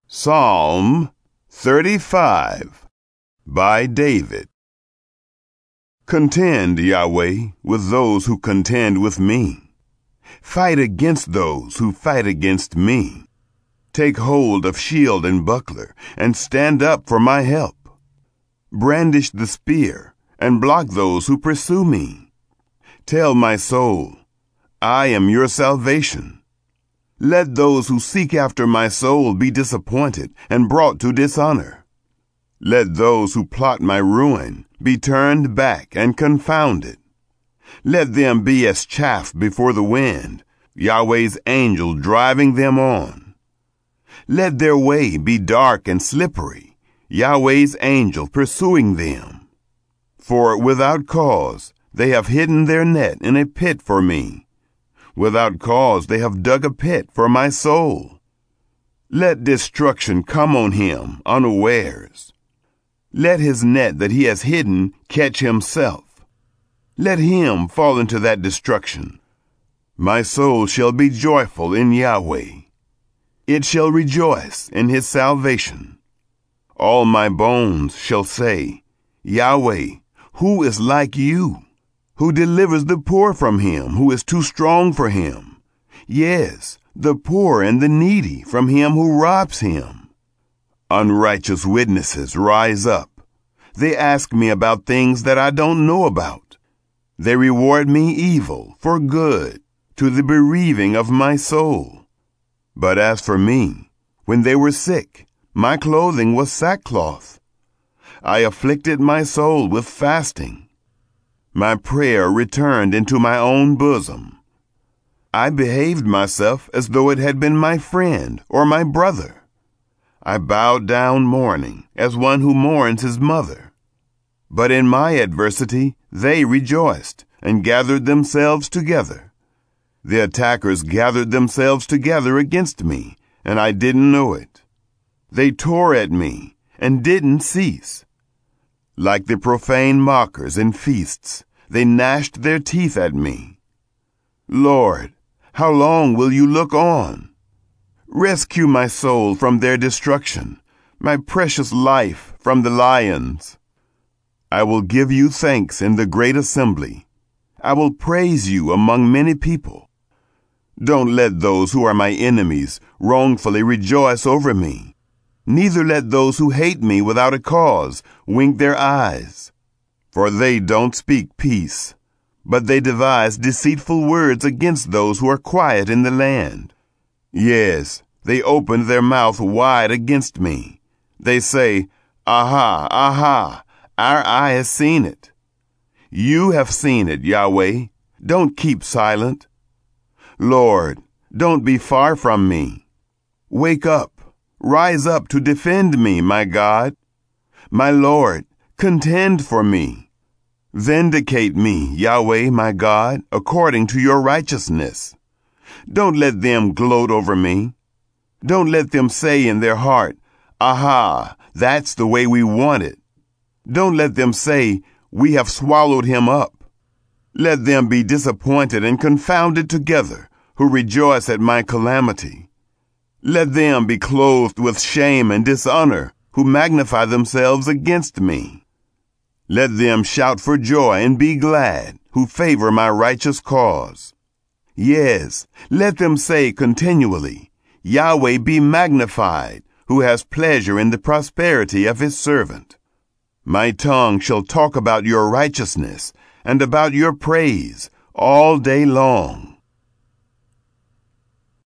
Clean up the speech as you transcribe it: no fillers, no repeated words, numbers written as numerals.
Psalm 35 by David. Contend, Yahweh, with those who contend with me. Fight against those who fight against me. Take hold of shield and buckler, and stand up for my help. Brandish the spear, and block those who pursue me. Tell my soul, I am your salvation. Let those who seek after my soul be disappointed and brought to dishonor. Let those who plot my ruin be turned back and confounded. Let them be as chaff before the wind, Yahweh's angel driving them on. Let their way be dark and slippery, Yahweh's angel pursuing them. For without cause they have hidden their net in a pit for me. Without cause they have dug a pit for my soul. Let destruction come on him unawares. Let his net that he has hidden catch himself. Let him fall into that destruction. My soul shall be joyful in Yahweh. It shall rejoice in his salvation. All my bones shall say, Yahweh, who is like you? Who delivers the poor from him who is too strong for him? Yes, the poor and the needy from him who robs him. Unrighteous witnesses rise up. They ask me about things that I don't know about. They reward me evil for good, to the bereaving of my soul. But as for me, when they were sick, my clothing was sackcloth. I afflicted my soul with fasting. My prayer returned into my own bosom. I behaved myself as though it had been my friend or my brother. I bowed down mourning as one who mourns his mother. But in my adversity they rejoiced and gathered themselves together. The attackers gathered themselves together against me, and I didn't know it. They tore at me and didn't cease. Like the profane mockers in feasts, they gnashed their teeth at me. Lord, how long will you look on? Rescue my soul from their destruction, my precious life from the lions. I will give you thanks in the great assembly. I will praise you among many people. Don't let those who are my enemies wrongfully rejoice over me. Neither let those who hate me without a cause wink their eyes. For they don't speak peace, but they devise deceitful words against those who are quiet in the land. Yes, they open their mouth wide against me. They say, Aha, aha, our eye has seen it. You have seen it, Yahweh. Don't keep silent. Lord, don't be far from me. Wake up. Rise up to defend me, my God. My Lord, contend for me. Vindicate me, Yahweh, my God, according to your righteousness. Don't let them gloat over me. Don't let them say in their heart, Aha, that's the way we want it. Don't let them say, we have swallowed him up. Let them be disappointed and confounded together, who rejoice at my calamity. Let them be clothed with shame and dishonor, who magnify themselves against me. Let them shout for joy and be glad, who favor my righteous cause. Yes, let them say continually, Yahweh be magnified, who has pleasure in the prosperity of his servant. My tongue shall talk about your righteousness and about your praise all day long.